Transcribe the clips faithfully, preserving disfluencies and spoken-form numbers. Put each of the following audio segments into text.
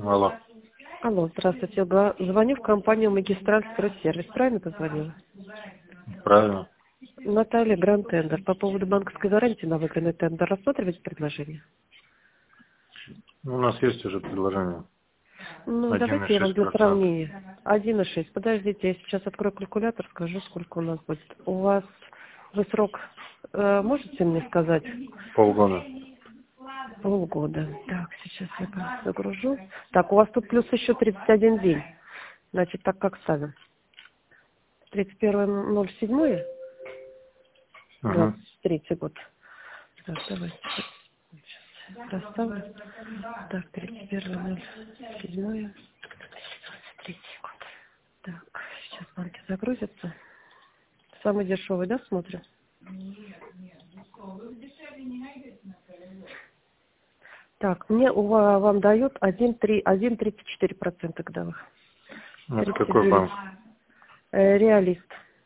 Алло. Алло, здравствуйте. Га- Звоню в компанию «Магистраль Стройсервис». Правильно позвонила? Правильно. Наталья, Гранд Тендер. По поводу банковской гарантии на выигранный тендер рассматриваете предложение? Ну, у нас есть уже предложение. Ну, один и давайте я вам шесть для процентов. сравнения. один и шесть. Подождите, я сейчас открою калькулятор, скажу, сколько у нас будет. У вас, вы срок э, можете мне сказать? Полгода. Полгода. Так, сейчас я загружу. Так, у вас тут плюс еще тридцать один день. Значит, так как ставим? тридцать первое ноль семь Угу. двадцать третий год. Так, давайте. Сейчас расставлю. Так, тридцать первое ноль семь двадцать третий год. Так, сейчас банки загрузятся. Самый дешевый, да, смотрим? Так, мне у ва- вам дают один целых тридцать четыре процента годовых. Это тридцать какой девять. банк? Э, реалист.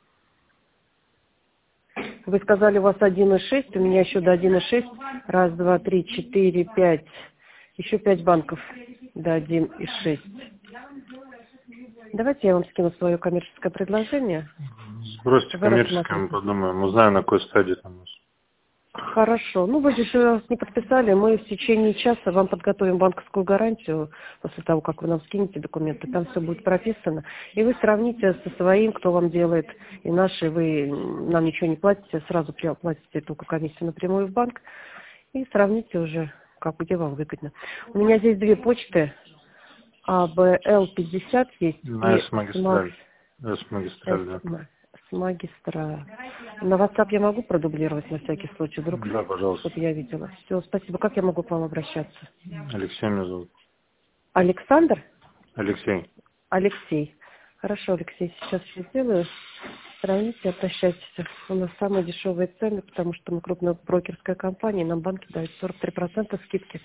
Вы сказали, у вас один и шесть, у меня еще до один и шесть. Раз, два, три, четыре, пять. Еще пять банков до один и шесть. Давайте я вам скину свое коммерческое предложение. Бросьте Вы коммерческое, мы рассмотрите. подумаем. Узнаем, на какой стадии там. у нас. Хорошо. Ну, вы здесь нас не подписали. Мы в течение часа вам подготовим банковскую гарантию после того, как вы нам скинете документы. Там все будет прописано. И вы сравните со своим, кто вам делает, и наши. Вы нам ничего не платите, сразу при- платите только комиссию напрямую в банк. И сравните уже, как где вам выгодно. У меня здесь две почты. А Б Л пятьдесят есть На и СМА- С-магистраль. С-магистраль, да. СМА- с магистра. На WhatsApp я могу продублировать на всякий случай, вдруг, Да, пожалуйста. чтобы я видела. Все, спасибо. Как я могу к вам обращаться? Алексей меня зовут. Александр? Алексей. Алексей. Хорошо, Алексей, сейчас все сделаю. Сравните, обращайтесь. У нас самые дешевые цены, потому что мы крупная брокерская компания, и нам банки дают сорок три процента скидки.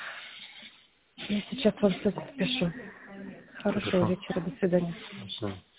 Я сейчас вам все запишу. Хорошего Хорошо. вечера, до свидания. До свидания.